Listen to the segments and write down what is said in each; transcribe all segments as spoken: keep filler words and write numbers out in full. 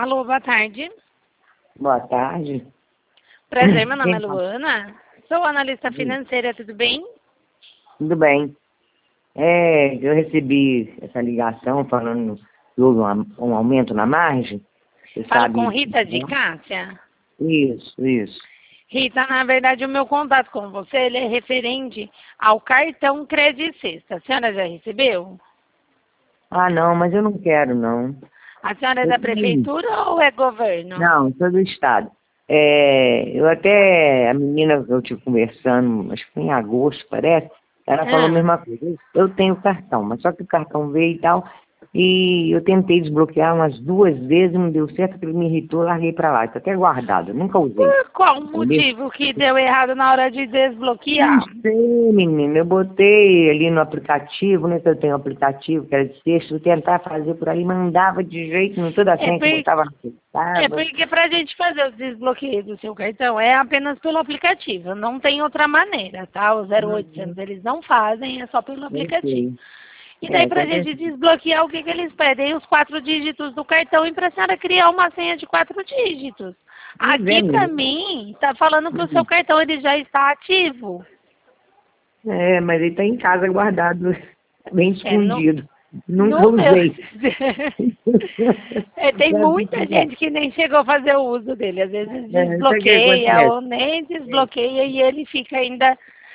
Alô, boa tarde. Boa tarde. Prazer, meu nome é Quem fala? Luana. Sou analista financeira, tudo bem? Tudo bem. É, eu recebi essa ligação falando que houve um, um aumento na margem. Você Falo sabe? com Rita de Cássia. Isso, isso. Rita, na verdade, o meu contato com você ele é referente ao cartão Credit Sexta. A senhora já recebeu? Ah, não, mas eu não quero, não. A senhora é Eu da tenho- prefeitura ou é governo? Não, sou do Estado. É, eu até, a menina que eu tive conversando, acho que foi em agosto, parece, ela falou a Ah, mesma coisa. Eu tenho cartão, mas só que o cartão veio e tal, e eu tentei desbloquear umas duas vezes, não deu certo, porque ele me irritou, larguei pra lá. Está até guardado, eu nunca usei, por qual entendeu? motivo que deu errado na hora de Não desbloquear? sei, menina. Eu botei ali no aplicativo, né? Que eu tenho um aplicativo que era de texto, eu tentar fazer por ali, mandava de jeito nenhum. Toda a É, senha que por, eu botava não é acessava. porque para a gente fazer o desbloqueio do seu cartão é apenas pelo aplicativo, não tem outra maneira, tá? O zero Uhum, oitocentos eles não fazem, é só pelo eu aplicativo. sei. E daí É, para tá a gente vendo? desbloquear, o que, que eles pedem? Os quatro dígitos do cartão e para a senhora criar uma senha de quatro dígitos. Pois é, Aqui para menina. mim, tá falando que o seu Uhum. cartão ele já está ativo. É, mas ele tá em casa guardado, bem É, no, escondido. Nunca no meu... usei. É, tem Sabe o muita que é? gente que nem chegou a fazer o uso dele. Às vezes É, sabe o que desbloqueia acontece? ou nem É, desbloqueia e ele fica ainda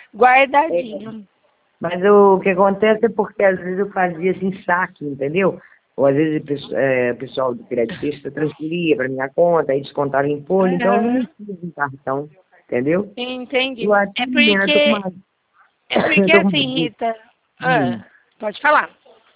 é, guardadinho. Mas o que acontece é porque às vezes eu fazia assim saque, entendeu? Ou às vezes o pesso- é, o pessoal do crédito transferia para minha conta, aí descontava em folha, então eu não Aham, mexia em cartão, entendeu? entendi. Eu até, É menina, eu tô com porque, uma, é eu porque tô com uma assim, dúvida. Rita, Hum. ah, pode falar.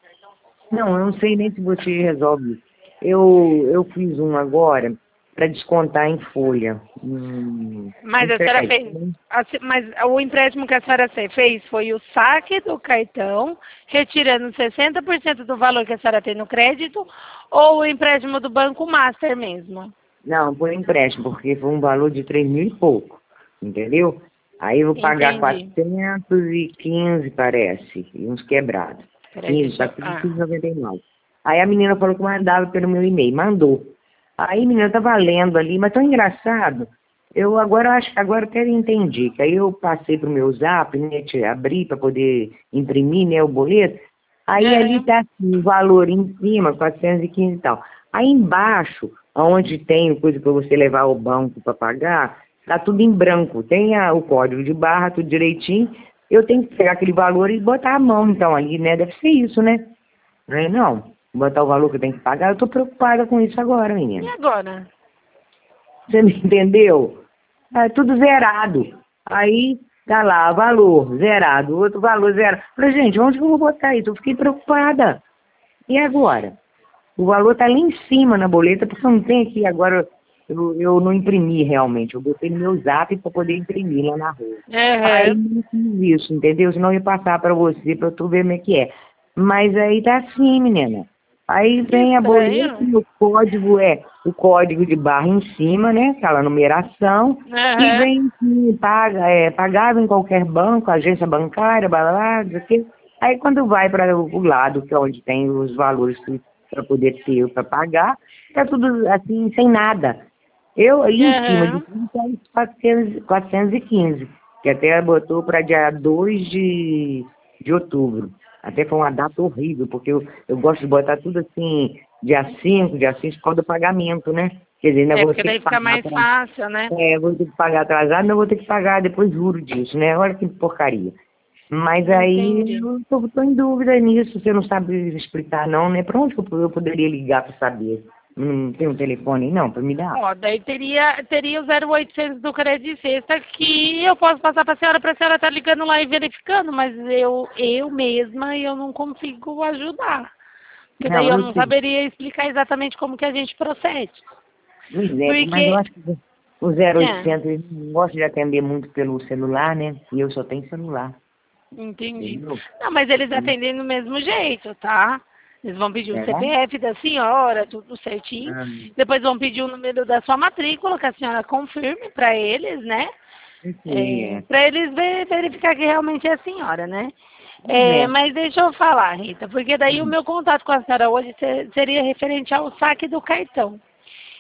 Não, eu não sei nem se você resolve isso. Eu, eu fiz um agora para descontar em folha, um, Mas um a senhora crédito, fez, né? a se- mas o empréstimo que a senhora se- fez foi o saque do cartão, retirando sessenta por cento do valor que a senhora tem no crédito, ou o empréstimo do Banco Master mesmo? Não, por empréstimo, porque foi um valor de três mil e pouco, entendeu? Aí eu vou pagar Entendi. quatrocentos e quinze, parece, e uns quebrados. Peraí, quinze, deixa eu... Ah. quatrocentos e noventa e nove. Aí a menina falou que mandava pelo meu e-mail, mandou. Aí a menina tava lendo ali, mas tão engraçado. Eu agora acho que agora eu até entendi, que aí eu passei pro meu zap, né, te abri para poder imprimir, né, o boleto. Aí ali Aham. tá assim, o valor em cima, quatrocentos e quinze e tal. Aí embaixo, onde tem coisa para você levar ao banco para pagar, tá tudo em branco. Tem a- o código de barra, tudo direitinho. Eu tenho que pegar aquele valor e botar a mão, então, ali, né? Deve ser isso, né? Não é não? Botar o valor que eu tenho que pagar. Eu tô preocupada com isso agora, E menina. agora? Você me entendeu? É tudo zerado. Aí tá lá, valor zerado, outro valor zerado. Falei, gente, onde que eu vou botar isso? Eu fiquei preocupada. E agora? O valor está lá em cima na boleta, porque eu não tenho aqui agora, eu, eu não imprimi realmente, eu botei no meu zap para poder imprimir lá na rua. Aí Aham. não fiz isso, entendeu? Senão eu ia passar para você, para tu ver como é que é. Mas aí tá assim, menina. Aí Que vem a boleta estranho. e o código é o código de barra em cima, né? Aquela numeração, e Aham. vem que paga, é, pagável em qualquer banco, agência bancária, blá, blá, blá, não sei o quê. Aí quando vai para o lado, que é onde tem os valores para poder ter, para pagar, tá tudo assim, sem nada. Eu aí em cima de Aham. tudo tá os quatrocentos, quatrocentos e quinze, que até botou para dia dois de, de outubro. Até foi uma data horrível, porque eu, eu gosto de botar tudo assim, dia cinco, dia seis, por causa do pagamento, né? Quer dizer, ainda É vou porque ter daí que fica pagar mais atrasado. fácil, né? É, vou ter que pagar atrasado, não vou ter que pagar depois juro disso, né? Olha que porcaria. Mas aí Entendi. eu tô, tô em dúvida nisso, você não sabe explicar não, né? Para onde que eu eu poderia ligar para saber? Não tem um telefone aí não, para me dar? Ó, daí teria, teria o zero oitocentos do Credit Sexta que eu posso passar para a senhora, para a senhora estar ligando lá e verificando, mas eu, eu mesma, eu não consigo ajudar. Porque daí Não, eu eu não sei. saberia explicar exatamente como que a gente procede. Pois é, mas eu Porque, acho que o zero é, oitocentos eles não gostam de atender muito pelo celular, né? E eu só tenho celular, entendi. entendeu? Não, mas eles Hum, atendem do mesmo jeito, tá? Eles vão pedir o Será? C P F da senhora, tudo certinho. Ah, Depois vão pedir o número da sua matrícula, que a senhora confirme para eles, né? eu sei, É, é. para eles ver- verificar que realmente é a senhora, né? Pois É, é. mas deixa eu falar, Rita, porque daí o Hum, meu contato com a senhora hoje se- seria referente ao saque do cartão.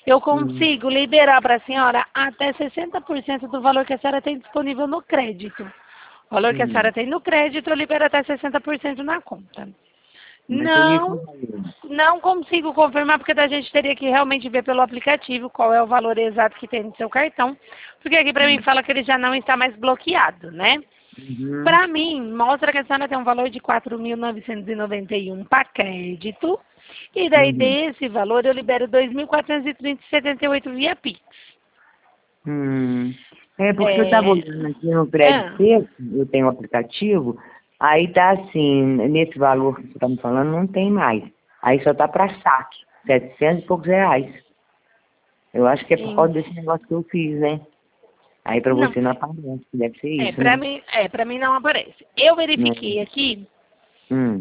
eu consigo liberar para a senhora até sessenta por cento do valor que a senhora tem disponível no crédito. O valor que a senhora tem no crédito, eu libero até sessenta por cento na conta. Não, não consigo confirmar, porque a gente teria que realmente ver pelo aplicativo qual é o valor exato que tem no seu cartão, porque aqui para mim fala que ele já não está mais bloqueado, né? Uhum. Para mim, mostra que a senhora tem um valor de quatro mil novecentos e noventa e um para crédito, e daí Uhum. desse valor eu libero dois mil quatrocentos e trinta e setenta e oito via Pix. Hum. É porque É... eu estava olhando aqui no prédio Ah. seco, eu tenho um aplicativo, aí tá assim, nesse valor que você está me falando, não tem mais. Aí só tá para saque, setecentos e poucos reais. Eu acho que é por causa desse negócio que eu fiz, né? Aí para Não, você não aparece, deve ser é, isso, para né? mim, é, para mim não aparece. Eu verifiquei Hum. aqui Hum.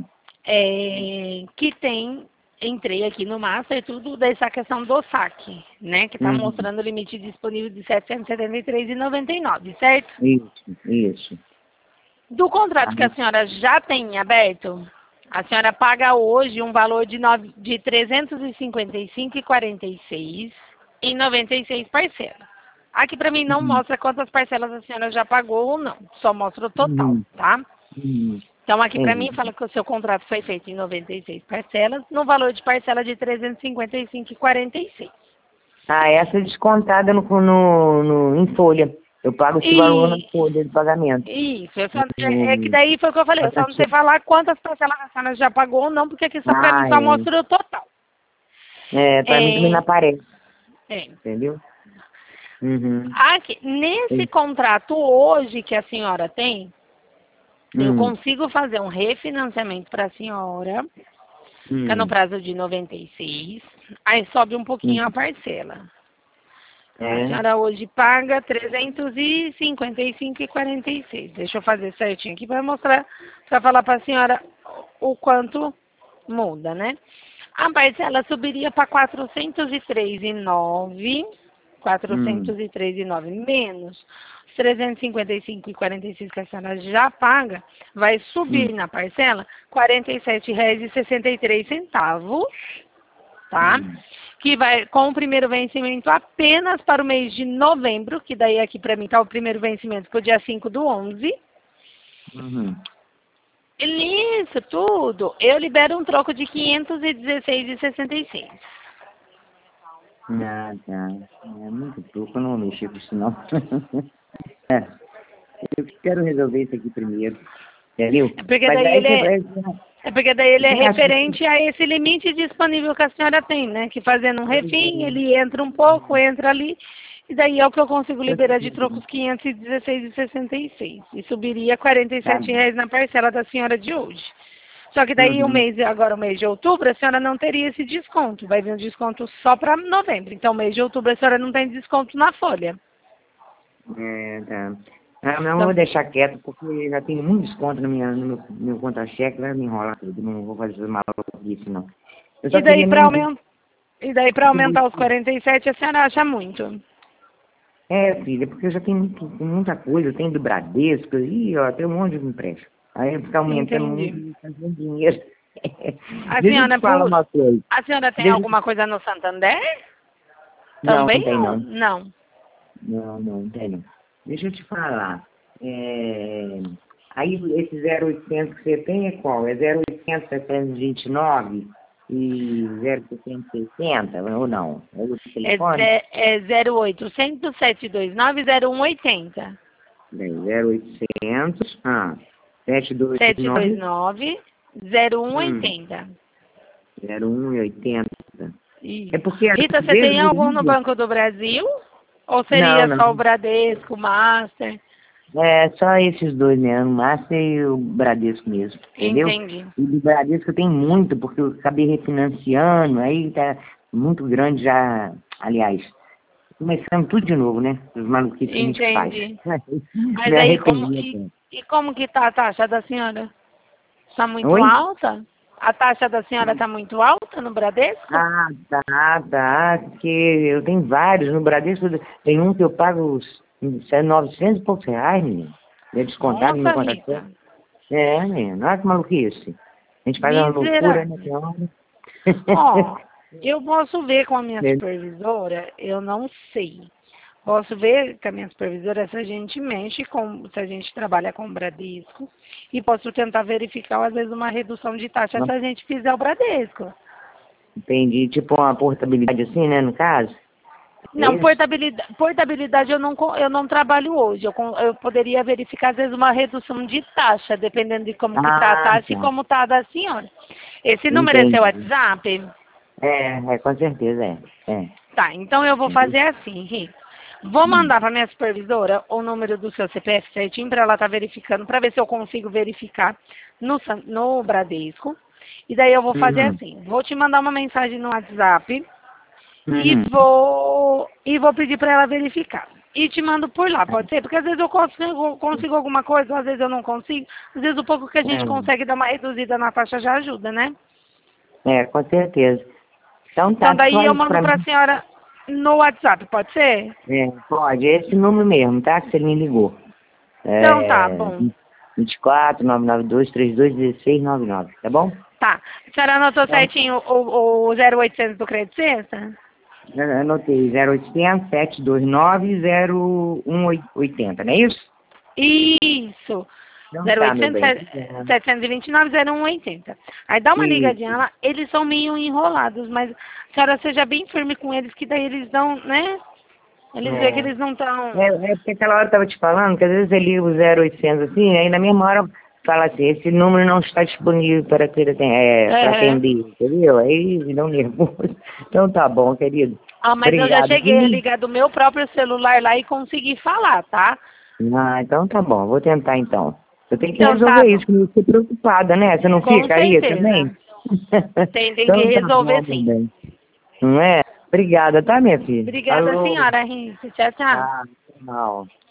é, que tem, entrei aqui no Master, tudo dessa questão do saque, né? Que está Uhum. mostrando o limite disponível de setecentos e setenta e três reais e noventa e nove centavos, certo? Isso, isso. Do contrato que Aí, a senhora já tem aberto, a senhora paga hoje um valor de, nove, de trezentos e cinquenta e cinco reais e quarenta e seis centavos em noventa e seis parcelas. Aqui para mim não uhum. mostra quantas parcelas a senhora já pagou ou não, só mostra o total, Uhum. tá? Uhum. Então aqui para mim Entendi. fala que o seu contrato foi feito em noventa e seis parcelas, no valor de parcela de trezentos e cinquenta e cinco reais e quarenta e seis centavos. Ah, essa é descontada no, no, no, em folha. Eu pago esse valor na E folha de pagamento. isso, eu só, é, é que No, daí foi o que eu falei, eu só não sei aplicativo. falar quantas parcelas a senhora já pagou ou não, porque aqui só para mim Ah, só mostra o total. é. É, pra mim também não É, aparece, é. entendeu? Uhum. Aqui, nesse contrato hoje que a senhora tem, eu Hum. consigo fazer um refinanciamento para a senhora, fica no Hum. prazo de noventa e seis, aí sobe um pouquinho a Hum. parcela. A É. senhora hoje paga trezentos e cinquenta e cinco reais e quarenta e seis. Deixa eu fazer certinho aqui para mostrar, para falar para a senhora o quanto muda, né? A parcela subiria para quatrocentos e três reais e nove centavos, Hum. quatrocentos e três reais e nove centavos menos os trezentos e cinquenta e cinco reais e quarenta e seis que a senhora já paga, vai subir Hum. na parcela quarenta e sete reais e sessenta e três centavos, tá? Hum. Que vai com o primeiro vencimento apenas para o mês de novembro, que daí aqui para mim tá o primeiro vencimento para o dia cinco do onze. Uhum. Nisso tudo, eu libero um troco de quinhentos e dezesseis reais e sessenta e seis. Ah, tá. É muito pouco, eu não vou mexer com isso não. É. Eu quero resolver isso aqui primeiro. Entendeu? É porque Mas daí aí ele é, você, é porque daí ele é você acha que... referente a esse limite disponível que a senhora tem, né? Que fazendo um refim, ele entra um pouco, entra ali, e daí é o que eu consigo liberar de trocos quinhentos e dezesseis reais e sessenta e seis. E subiria quarenta e Tá sete bom. reais na parcela da senhora de hoje. Só que daí o Uhum. mês, agora o mês de outubro, a senhora não teria esse desconto. Vai vir um desconto só para novembro. Então, mês de outubro, a senhora não tem desconto na folha. É, tá. Ah, não, eu Então, vou deixar quieto, porque já tem muito desconto no, minha, no meu, meu contra-cheque, vai me enrolar tudo, não vou fazer maluquice, não. Eu e só daí queria para mesmo... aumentar, e daí para aumentar os quarenta e sete, a senhora acha muito? É, filha, porque eu já tenho muito, muita coisa, eu tenho do Bradesco, e ó, tem um monte de empréstimo. Aí ficar aumentando muito, Entendi. fazendo dinheiro. A Deixa eu senhora, te falar por... uma coisa. a senhora tem Deixa eu... alguma coisa no Santander? Não, não Também tem ou não. não? Não, não, não tem não. Deixa eu te falar. É... Aí esse zero oitocentos que você tem é qual? É zero oitocentos, setecentos e vinte e nove e zero setecentos e sessenta ou não? É o É, telefone? ze- é zero oitocentos, sete dois nove, zero um oito zero. Bem, zero oitocentos, ah, sete dois sete dois nove, nove, zero um oito hum, zero. zero um oitenta. É Isso. porque às Rita, você vezes tem eu algum no ligo. Banco do Brasil? Ou Não, seria não. só o Bradesco, o Master? É só esses dois mesmo, o Master e o Bradesco mesmo, entendeu? Entendi. E do Bradesco tem muito, porque eu acabei refinanciando, aí tá muito grande já, aliás, começando tudo de novo, né? Os maluquices que a gente faz. Entendi. Mas Me aí, como, arrependi e, até. e como que tá a taxa da senhora? Está muito Oi? alta? A taxa da senhora está muito alta no Bradesco? Ah, tá, tá, porque eu tenho vários no Bradesco, tem um que eu pago os novecentos e poucos reais, menino. É descontado no meu Nossa, contra-cheque. Rita. É, menino, olha que maluquice. A gente faz uma loucura, né, Miserável. senhora? Ó, Eu posso ver com a minha É. supervisora, eu não sei. Posso ver com a minha supervisora se a gente mexe com, se a gente trabalha com o Bradesco e posso tentar verificar, às vezes, uma redução de taxa se a gente fizer o Bradesco. Entendi. Tipo uma portabilidade assim, né, no caso? Não, Isso? portabilidade, portabilidade eu não, co- eu não trabalho hoje. Eu, con- eu poderia verificar, às vezes, uma redução de taxa, dependendo de como que está a Ah, taxa e tá. como está a da senhora. Esse número é seu Entendi. WhatsApp? É, é, com certeza é. É. Tá, então eu vou Entendi. fazer assim, Rick. Vou Hum. mandar para minha supervisora o número do seu C P F certinho para ela estar verificando, para ver se eu consigo verificar no, San- no Bradesco. E daí eu vou fazer Uhum. assim, vou te mandar uma mensagem no WhatsApp e Uhum. vou e vou pedir para ela verificar. E te mando por lá, pode ser? Porque às vezes eu consigo, consigo alguma coisa, às vezes eu não consigo. Às vezes o pouco que a gente consegue dar uma reduzida na taxa já ajuda, né? É, é, com certeza. Então Então tá, daí só eu isso mando pra para a mim. senhora no WhatsApp, pode ser? É, pode, é esse número mesmo, tá? Que você me ligou. Então tá, É, bom. vinte e quatro, nove nove dois, trinta e dois, dezesseis, noventa e nove, tá bom? Tá. A senhora anotou Então, certinho o, o zero oitocentos do Credit Cesta? eu anotei zero oitocentos, sete dois nove, zero um oito zero, não é isso? Isso. Não zero tá, meu oitocentos, bem. Obrigado. setecentos e vinte e nove, zero um oitenta. Aí dá uma ligadinha Isso. lá. Eles são meio enrolados, mas a senhora seja bem firme com eles, que daí eles dão, né? Eles veem que É. eles não estão... É, é porque aquela hora eu tava te falando que às vezes eu ligo o zero oitocentos assim, aí na mesma hora fala assim, esse número não está disponível para, ter, é, para É. atender, entendeu? Aí me dá um nervoso. Então tá bom, querido. Ah, mas eu já Obrigado. cheguei a ligar do meu próprio celular lá e consegui falar, tá? Ah, então tá bom, vou tentar então. Eu tenho que Então tá resolver bom. isso, que eu fico preocupada, né? Você não Com ficaria também? certeza. Tem, tem que Então tá bom, resolver meu sim. bem. Não é? Obrigada, tá, minha filha? Obrigada, Falou. senhora Rita. Tchau, tchau. Ah, tchau.